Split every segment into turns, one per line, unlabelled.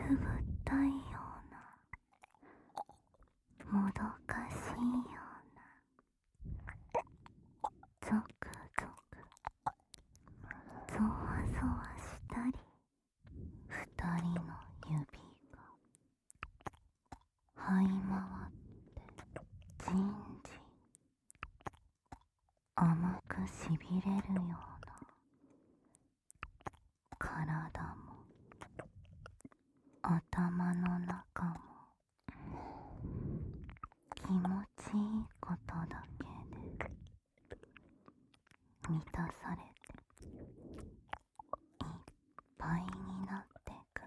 くぐったいような、もどかしいような、ゾクゾクゾワゾワしたり、二人の指が這い回ってじんじん甘くしびれるような、体も頭の中も気持ちいいことだけで満たされていっぱいになってく。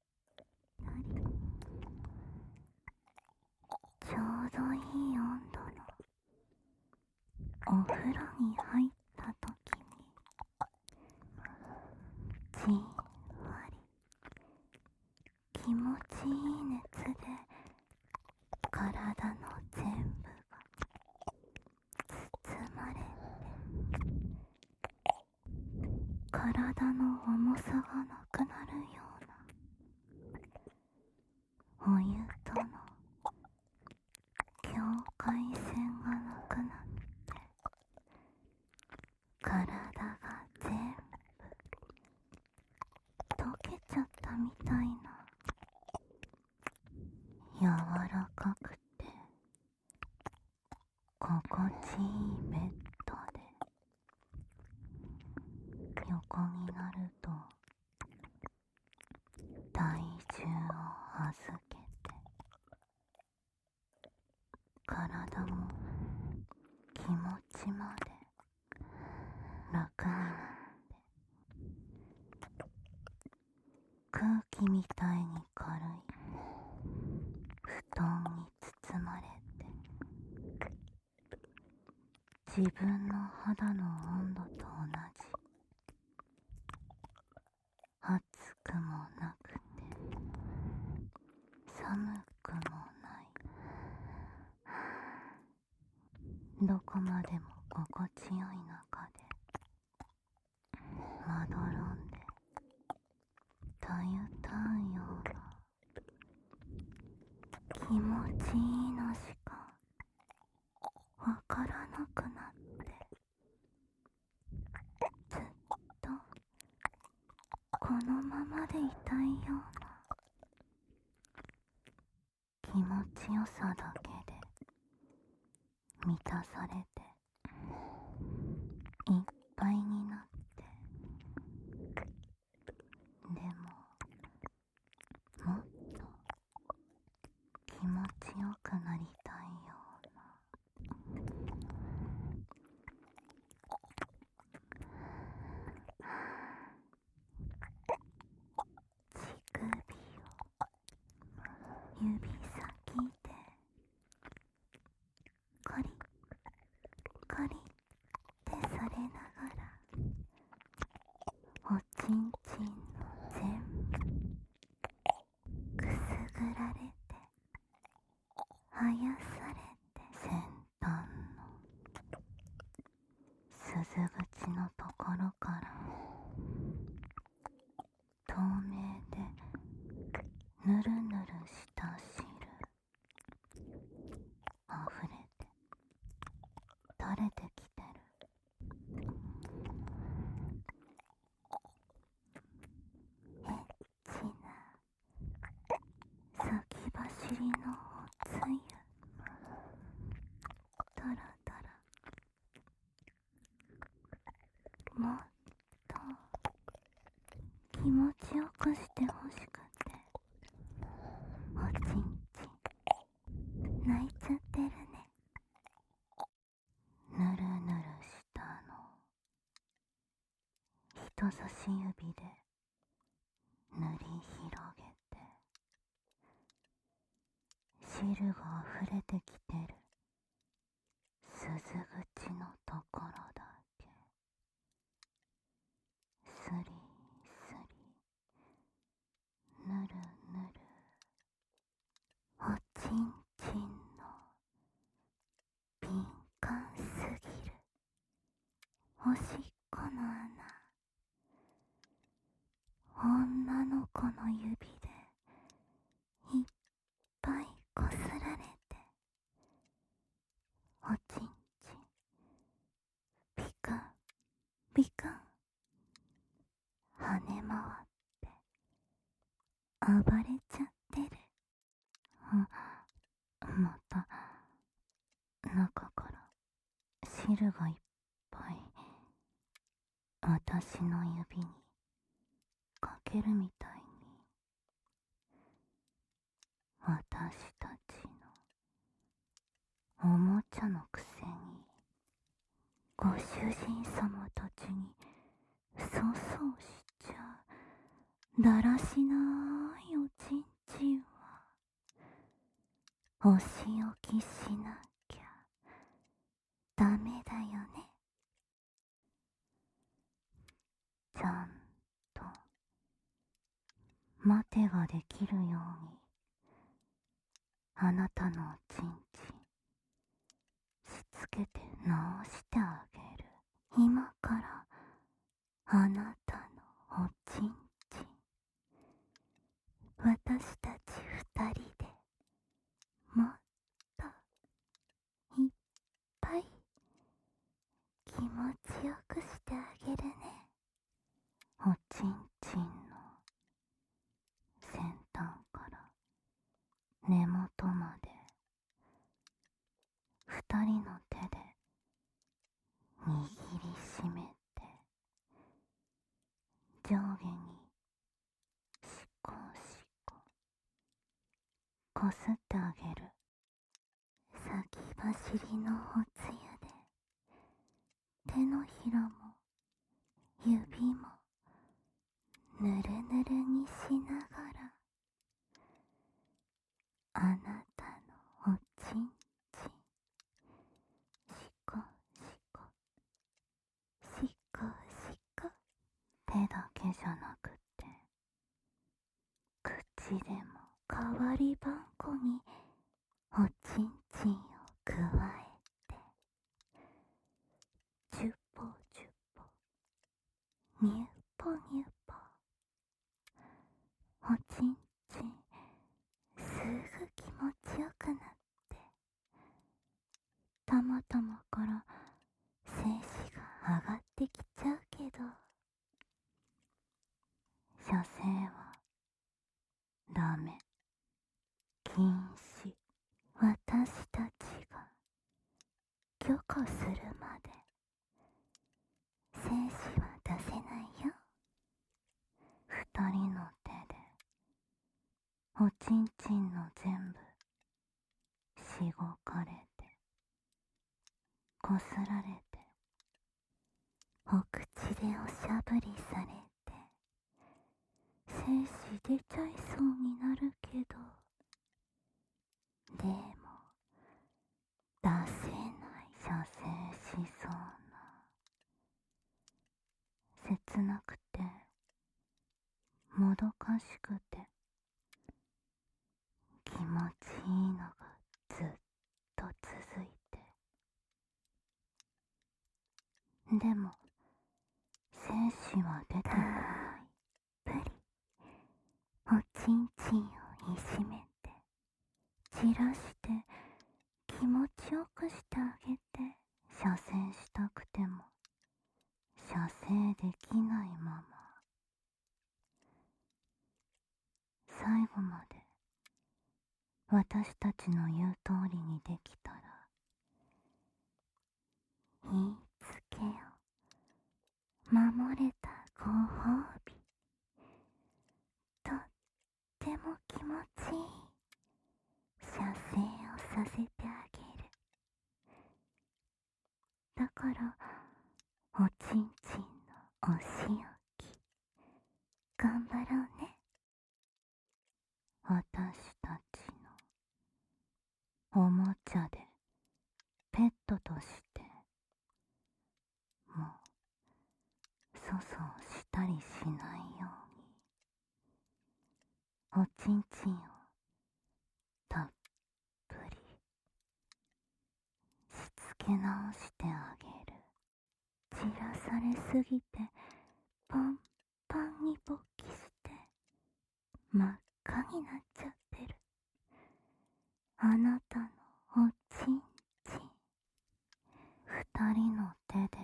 ちょうどいい温度のお風呂に入った時に、じんわり気持ちいい熱で体の全部が包まれて、体の重さがなくなるような、お湯との境界線がなくなって、体が全部溶けちゃったみたいな、柔らかくて心地いいベッドで横になると、体重を預けて、体も気持ちまで楽になって、空気みたいに軽い布団に包まれて、自分の肌の温度と同じ、暑くもなくて寒くもない、どこまでも心地よい中でまどろんでたゆたうような、気持ちいいのしかわからなくなって、ずっとこのままでいたいような、気持ちよさだけで満たされていっぱいになって、でももっと気持ちよくなりたいような、乳首を指先でコリコリってされながら、おちんちんの全部くすぐられて、あやされて、先端の鈴口のところから透明でぬるぬるした汁あふれて垂れてきてる。エッチな先走りのおつゆ、タラタラ、もっと気持ちよくしてほしくて、おちんちん泣いちゃってるね。ぬるぬるしたの人差し指で塗り広げて、汁が溢れてきてる鈴口のところだけ、スリスリ、ぬるぬる、おちんちんの敏感すぎるおしっこの穴、女の子の指で暴れちゃってる。また中から汁がいっぱい私の指にかけるみたいに。私たちのおもちゃのくせにご主人様たちに粗相しちゃだらしないおちんちんはお仕置きしなきゃダメだよね。ちゃんと待てができるようにあなたのおちんちんしつけて直してあげる。今からあなたのおちんちん私たち二人でもっといっぱい気持ちよくしてあげるね。おちんちんの先端から根元まで二人の手で握りしめて上下にしこしここすってあげる。先走りのおつゆで手のひらも指もぬるぬるにしながらあなたのおちんちんしこしこしこしこ。手だけじゃなくて口でも代わりばんこにおちんちんをくわえてチュポチュポニューポニューポ。おちんちんすぐ気持ちよくなってたまたまから精子が上がってきちゃうけど射精はダメ、禁止。私たちが許可するまで精子は出せないよ。二人の手でおちんちんの全部しごかれてこすられてお口でおしゃぶりされて精子出ちゃいそうになるけどでも出せない射精しそうな切なくてもどかしくて気持ちいいのがずっと続いてでも精子は出てこない。たっぷりおちんちんをいじめてじらして気持ちよくしてあげて射精したくても射精できないまま最後まで私たちの言う通りにできたら言いつけよ。守れたご褒美とっても気持ちいい射精をさせてあげる。だからおちんちんのお仕置き頑張ろうね。私たちのおもちゃでペットとしてもう粗相したりしないようにおちんちんをたっぷりしつけ直してあげる。散らされすぎてパンパンに勃起して真っ赤になっちゃってるあなたのおちんちん。二人の手で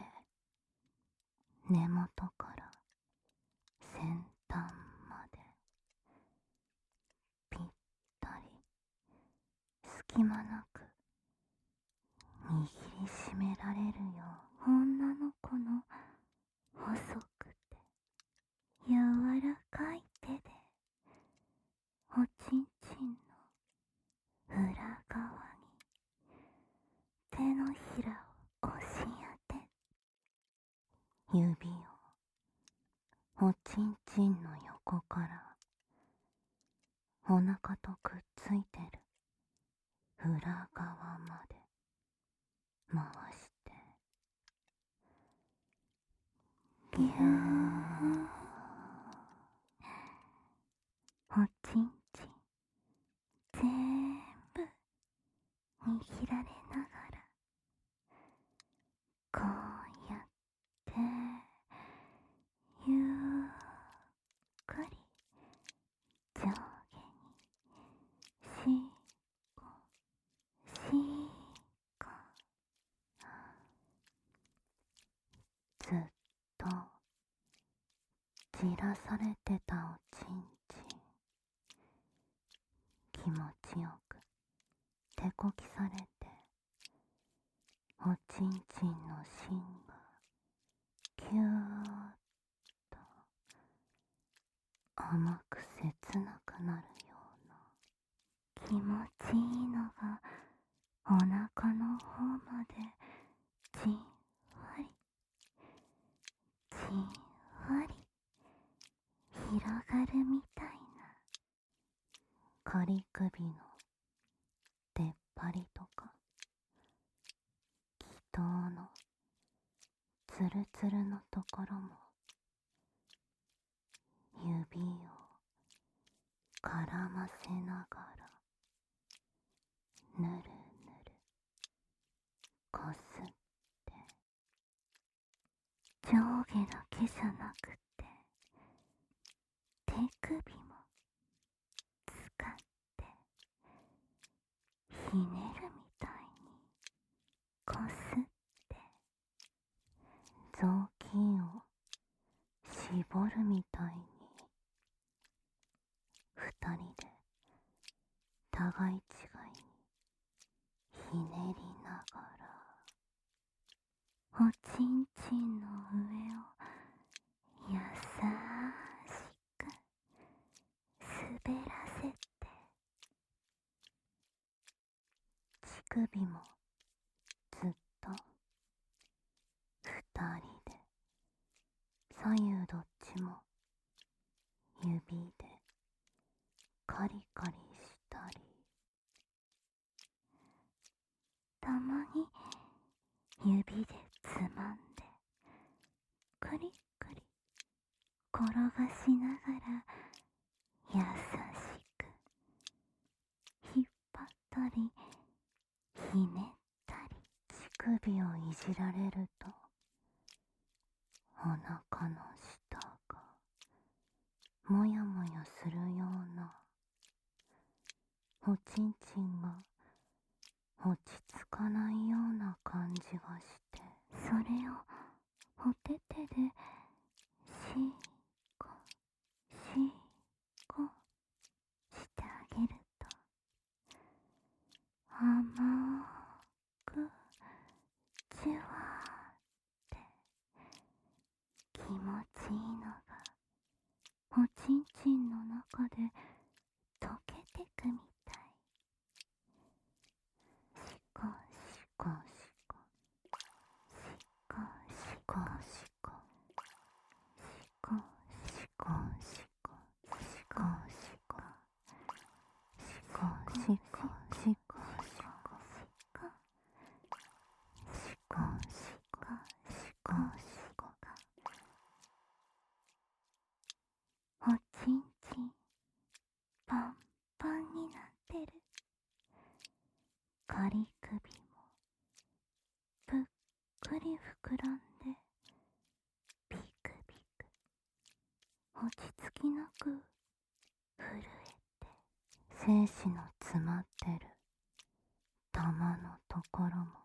根元から先端まで隙間なく握りしめられるよう、女の子の細くて柔らかい手でおちんちんの裏側に手のひらを押し当て、指をおちんちんの横からお腹とくっついてる裏側まで回してギュー、おちんちん全部握られながら、こうやってゆっくり上下にしこしこ、ずっとじらされてたおちんちん、気持ちよく手こきされて、おちんちんの芯がぎゅーっと甘く切なくなるような、気持ちいいのがお腹の方までじんわりじんわり広がるみたいな、仮首の出っ張りとか気筒のツルツルのところも指を絡ませながらぬるぬるこすって、上下だけじゃなくて手首も使ってひねるみたいにこすって、雑巾を絞るみたいに二人で互い違いにひねりながら、おちんちんの上を優しく滑らせて、乳首もずっと二人で左右どっちも指でカリカリしたり、たまに指でつまんでくりくり転がしながら優しく引っ張ったりひねったり、乳首をいじられるとお腹の下がもやもやするような、おちんちんが落ち着かないような感じがして、それをお手手でしこしこしてあげると、甘くじゅわーって気持ちいいのがおちんちんの中で溶けてくみたい。しこしこしこしこしこしこしこしこしこしこしこしこしこしこしこしこしこしこしこおちんちんパンパンになってる。仮首もぷっくり膨らんでビクビク落ち着きなく震えて、精子の詰まってる玉のところも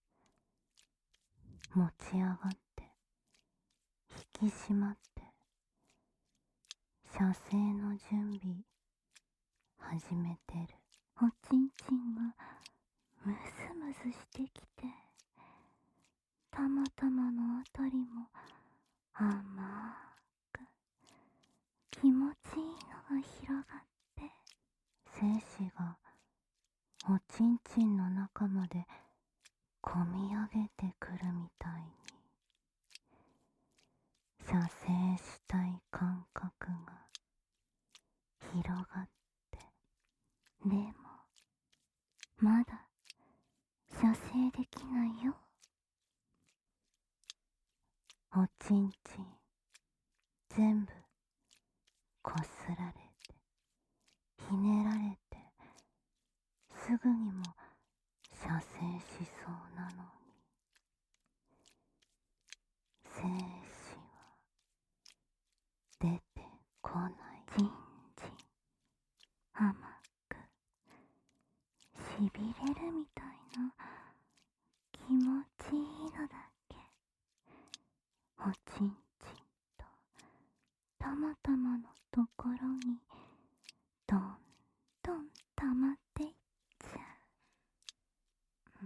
持ち上がって引き締まって、射精の準備始めてる。 おちんちんがムズムズしてきて、たまたまのあたりも甘く気持ちいいのが広がって、精子がおちんちんの中までこみ上げてくるみたいに、射精したい感覚が広がって、でもまだ射精できないよ。おちんちん全部こすられてひねられて、すぐにも射精しそうなのに、精子は出てこない。じんじん甘くしびれるみたいな気持ちいいのだけ、おちんちんとたまたまのところにどんどん溜まっていっちゃう。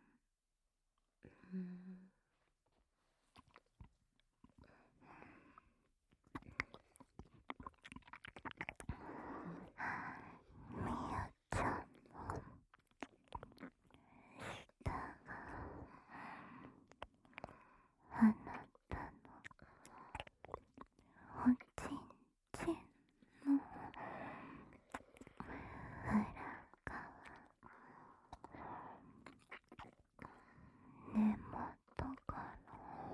みやちゃんの舌があなたのおちんちんの裏側、根元から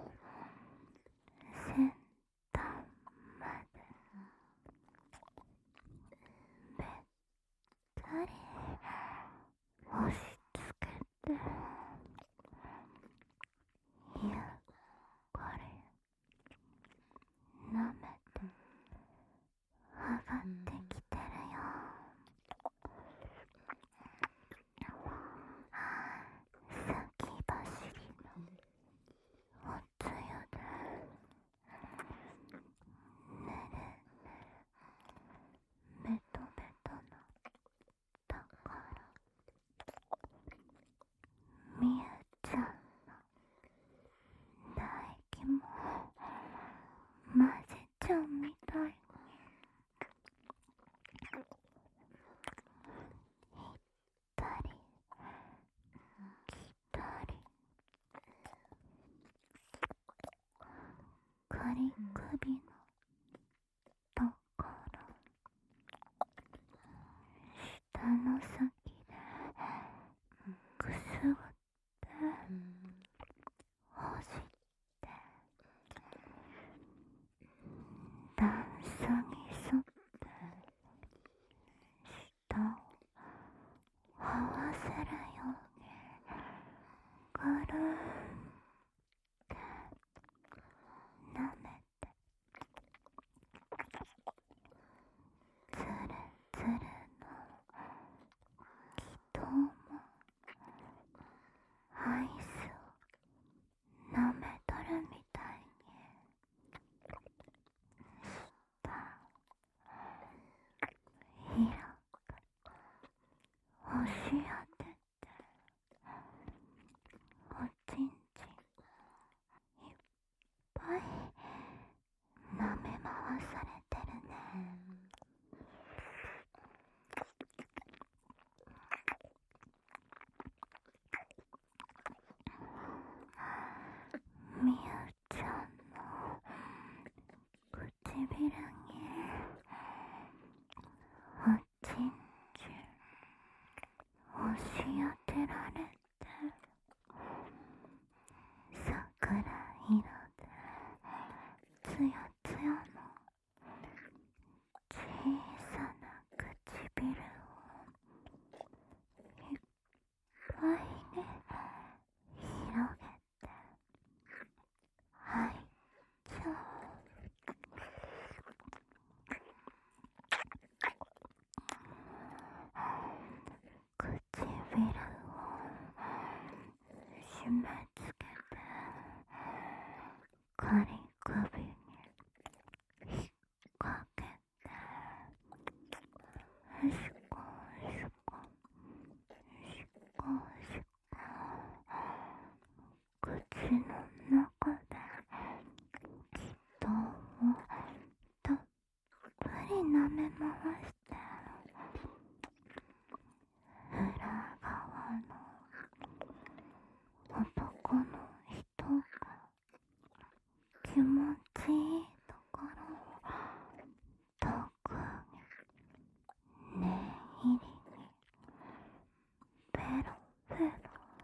先端までべったり押し付けて、ゆっくり舐めて上がってきてるよ。先走りのおつゆでぬるベトベトなだから、みゆちゃんの唾液も混ぜちゃうみたいに、行ったり来たり、仮首のところ、下の先でくすぐって押して、段差に沿って舌を合わせるようにぐるーって舐めて、つるつるの気筒もアイスを舐めとるみたいに、舌広く押し当てて、おちんちんいっぱい舐め回されてるね。みゆちゃんの唇におちんちん押し当てられて、桜色でつやつやの小さな唇をいっぱいに広げて吐いちゃう。唇を締め付けて、仮首に引っ掛けて、しこしこして裏側の男の人が気持ちいいところを特に念入りにペロペロ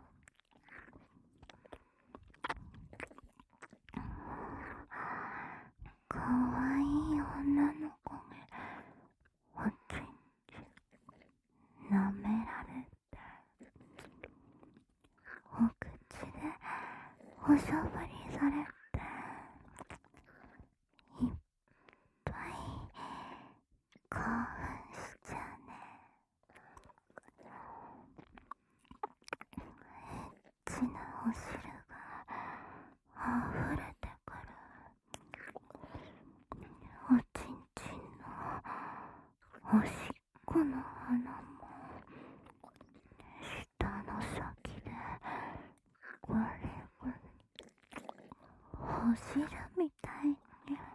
かわいい女の子におちんち舐められてお口でおしゃぶりされていっぱい興奮しちゃうね。エッチなお汁が溢れてくる。おちんちんのおしっこの穴も舌の先でゴリゴリお汁みたいに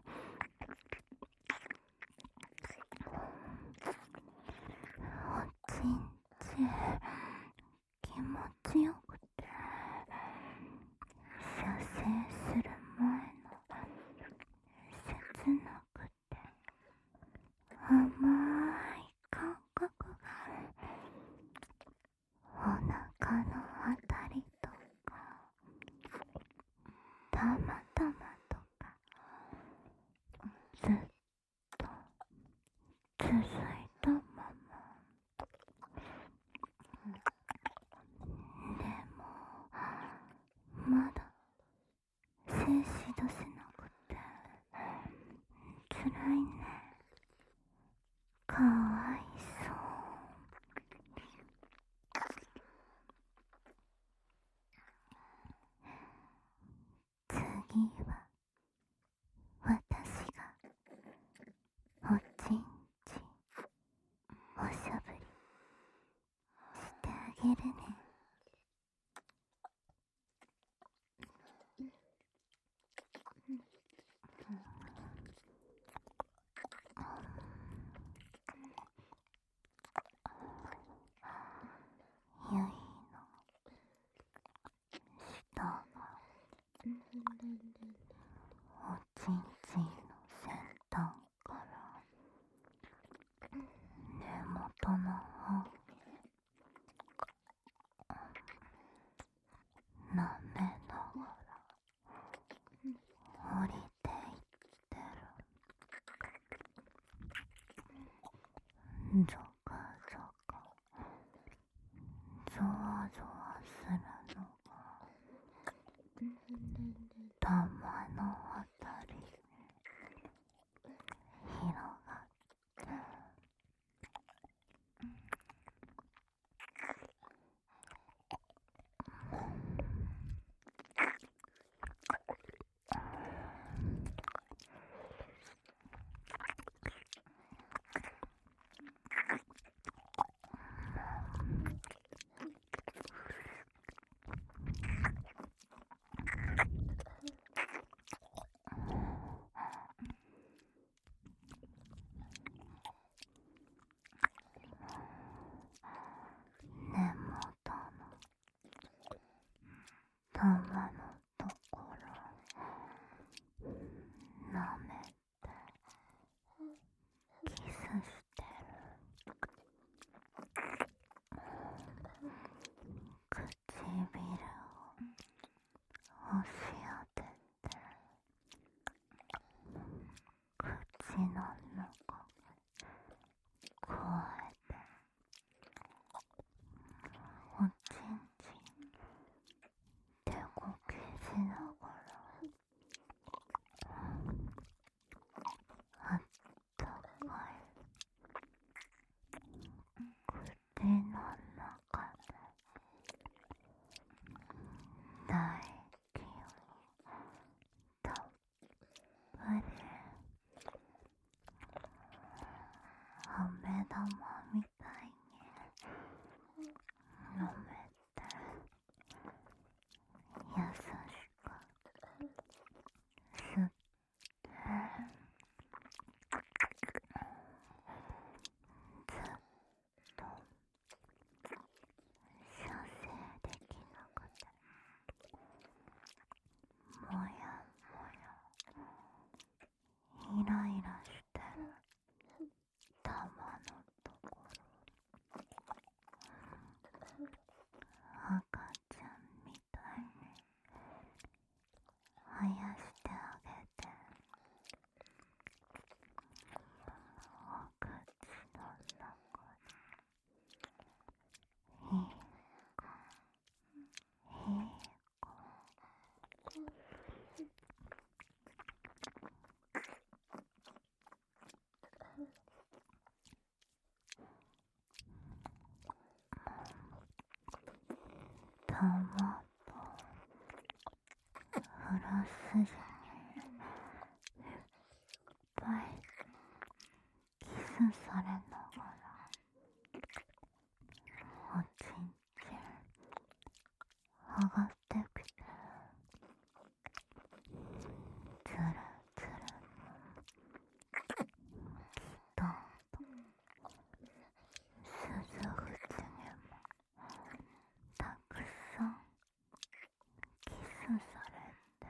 おちんち気持ちよくて射精する前の切なくて甘い感覚がお腹のあたりとかたまたまとかずっと続いたまま。でもまだ精子出せなくてつらいね。かわいそう。次は私がおちんちおしゃぶりしてあげるね。ゆいの舌がおちんちんの先端から根元の方へ舐めながら降りていってる。ゾクゾクゾワゾワするのが玉のあたりに広がって根元の玉のところ舐めてキスしてる。唇を押し当てて口の中くわえておちんちん手こき玉とフラスジにいっぱいキスされながらおちんちん上がってきて、つるつるのきと鈴口にもたくさんキスされて、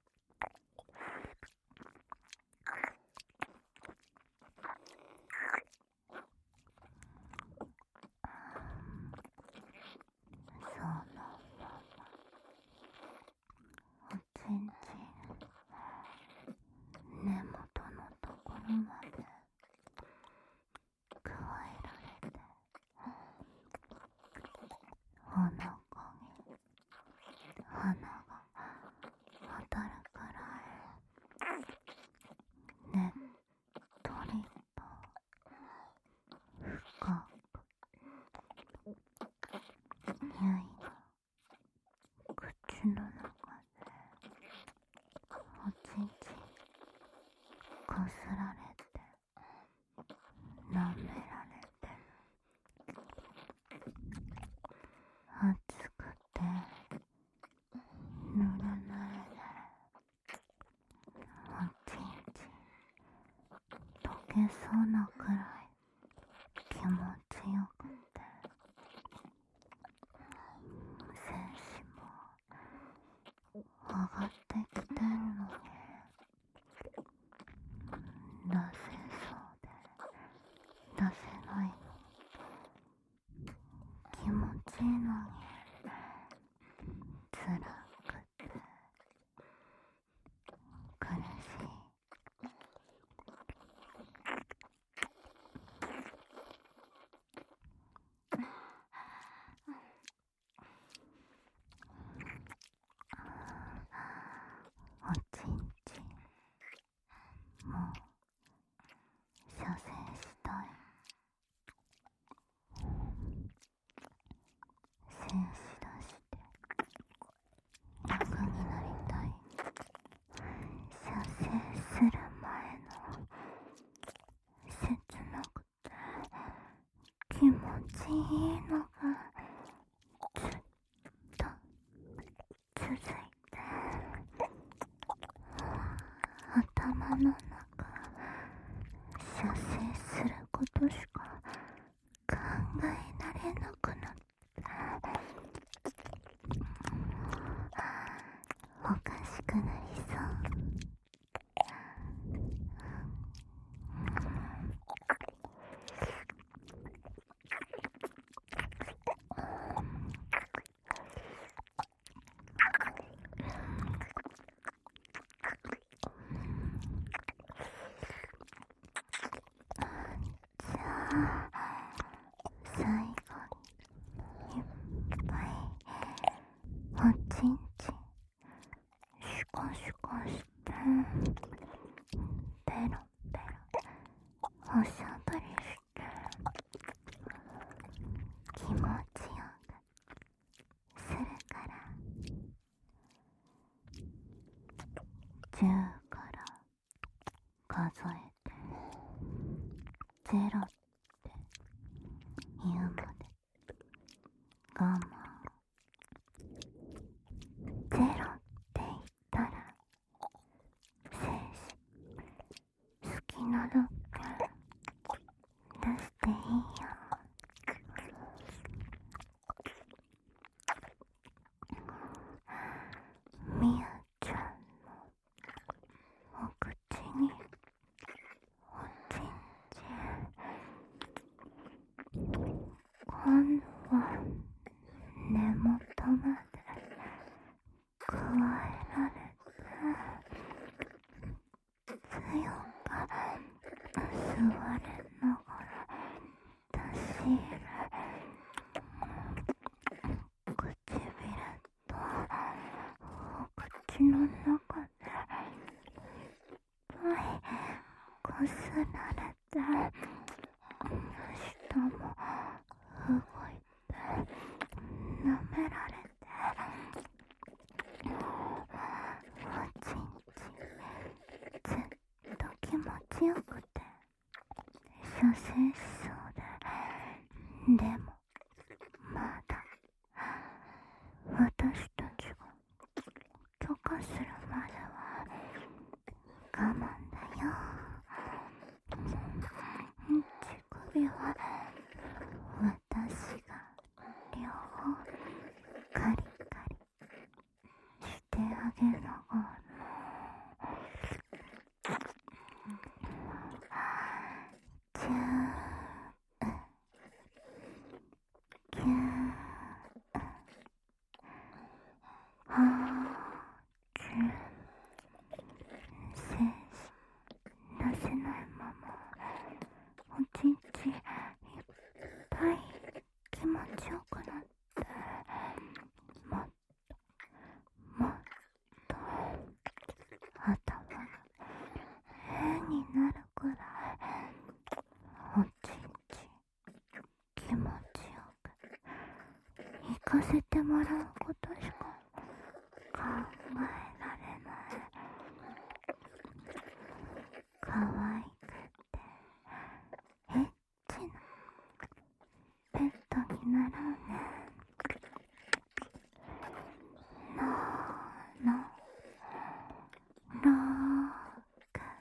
そのままおちんちん根元のところまで加えられて、お腹に花が当たるくらいねっとりと深くゆいの口の中でおちんちんこすられて舐められて、熱くてぬるぬるでおちんちん溶けそうなくらい気持ちよくて、精子も上がってきてるのに出せそうで出せないの、気持ちいいのに辛くて苦しい。おちんちんもう射精したい。精子出して楽になりたい。射精する前の切なくて気持ちいいのがずっと続いて、頭の中射精することしか考えられなくなって、おかしくなりそう。じゃあ最後にいっぱいおちんちんシュコシュコしてペロペロおしゃぶりして気持ちよくするから、10から数えて0って言うまで我慢。0って言ったら精子好きなだけ出していいよ。みやちゃんのお口におちんちん、今度は根元まで加えられて、強く吸われながら出し入れ、唇とお口の中でいっぱいこすられて、舌も動いて舐められて、 しそうで、でもまだ私たちが許可するまでは我慢だよ。乳首は私が両方カリカリしてあげながら、キューキュー、あーキュー、精子出せないままおちんちいっぱい気持ちよくなって、もっともっと頭が変になるくらいおちんち気持ちよく行かせてもらうことしか考えられない。可愛くてエッチなペットになろうね。ののろーく。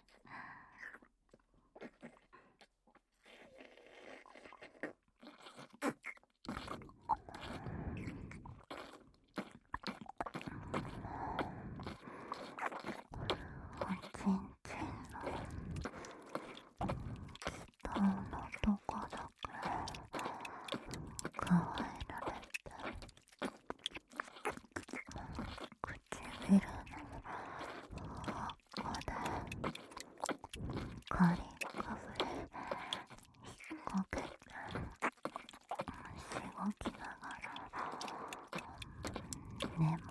おちんちんの人のとこだけ可愛られて、唇のこでカリかぶれ引っ掛けてしごきながら、根元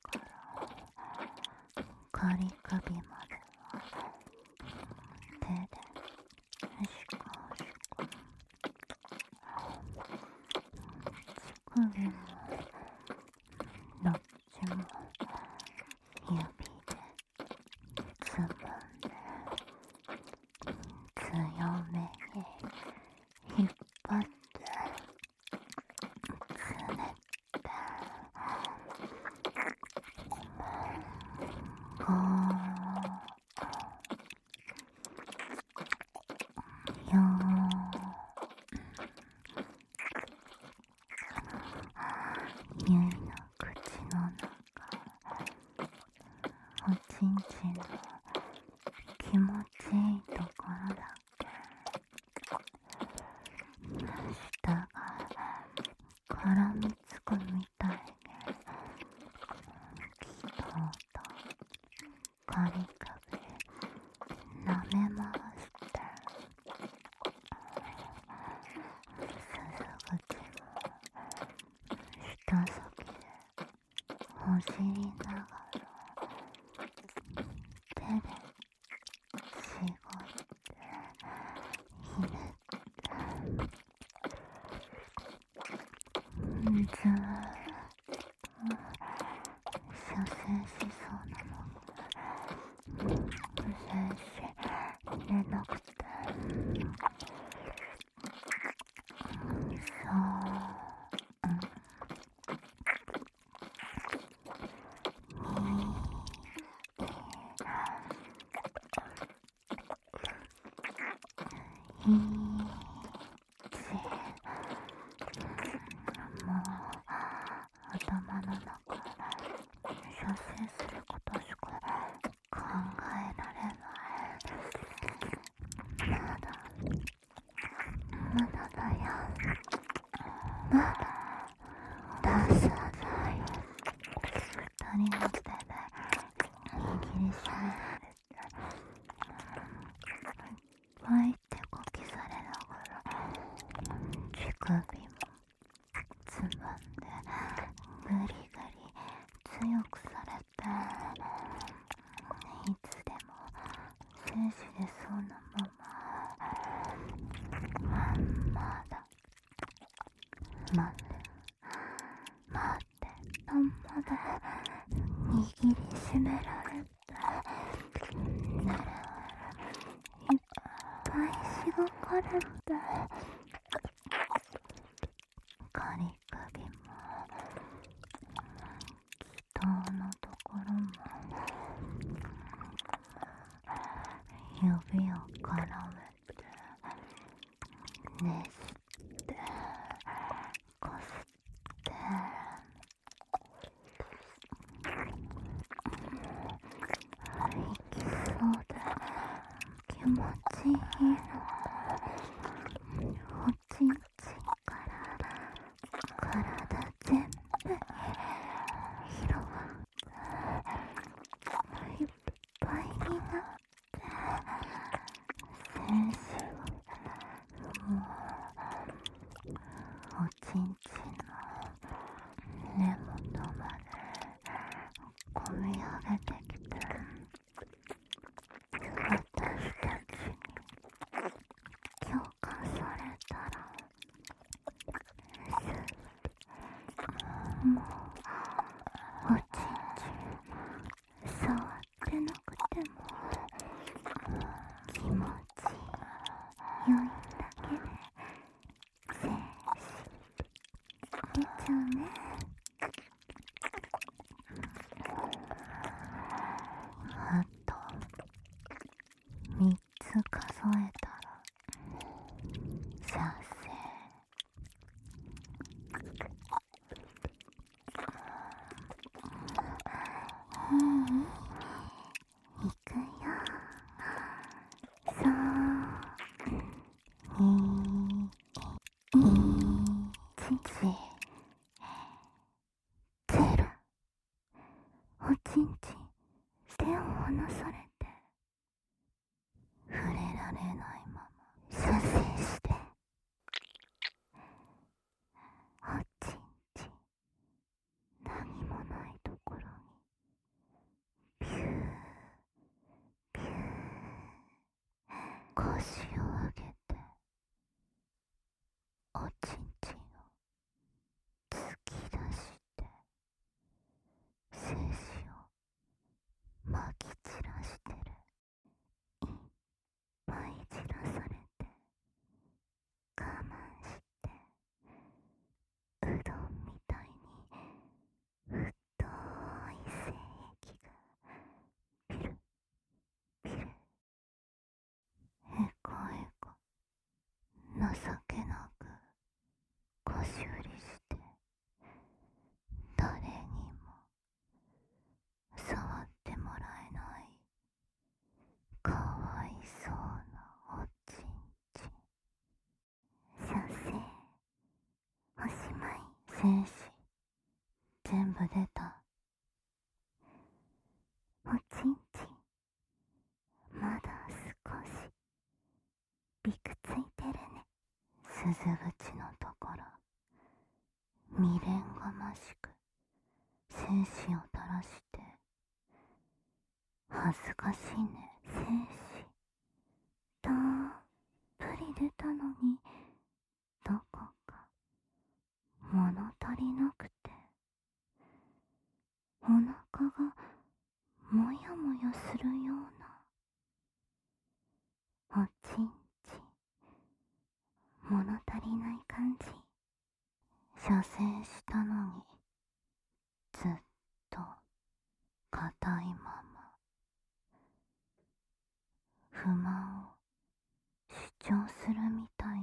からカリカビまでは手でしこしこ、乳首もどっちも指でつまんで強めに引っ張ってつねって、ゴーよー、ゆいの口の中、おちんちんの気持ちいいところだけ舌が絡みつくみたいにきとうとカリカビ舐め回して鈴口も舌先でほじりながら手でしごいてひねって、ずーっと射精しそうなのに精子出なくて、そういいちもう頭の中射精することしか考えられない。まだまだだよ、まだ出さない。二人の手で握りしめられて、湧いてこきされながら乳首もつまんでグリグリ強くされて、いつでも精子出そうなままだ待って待ってとまだ握りしめられて、いっぱいしごかれる気持ちいいの。おちんちんから体全部に広がっていっぱいになって精子をもうおちんちんの根元まで込み上げてきて、私たちに共感されたらもうおちんちん触ってなくても気持ち良いだけで精子出ちゃうね。あと3つ数えたら射精。いくよ。3、2、1、0。おちんちん手を離されて触れられないまま射精して、おちんちん何もないところにピューピュー腰を上げておちんちんを突き出して精子をまき散らしてる。いっぱい散らされて我慢してうどんみたいに太い精液がピルピルへこへこ情けなく腰振りして誰にも触ってもらえないかわいそうなおちんちん。射精おしまい。精子全部出た。おちんちんまだ少しびくついてるね。鈴口のところ未練がましく精子を垂らして恥ずかしいね。精子たっぷり出たのにどこか物足りなくてお腹がもやもやするような。おちんちん物足りない感じ。射精したのにずっと硬いまま不満を主張するみたいに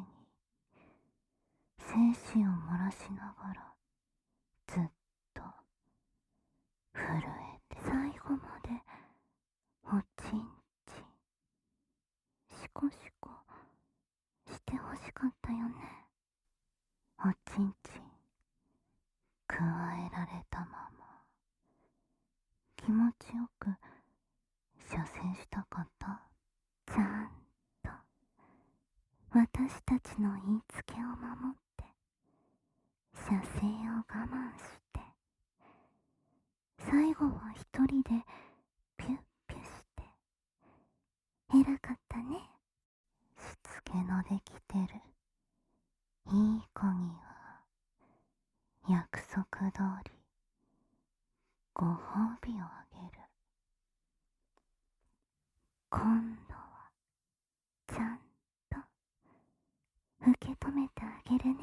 精子を漏らしながらずっと震えて、最後までおちんちんシコシコしてほしかったよね。おちんちんくわえられたまま気持ちよく射精したかった。ちゃんと私たちの言いつけを守って射精を我慢して最後は一人でピュッピュして偉かったね。しつけのできてるいい子には約束通りご褒美をあげる。今度はちゃんと受け止めてあげるね。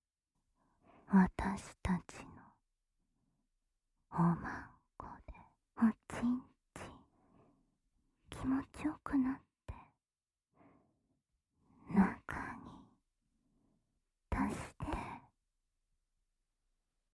私たちのおまんこでおちんちん気持ちよくなっ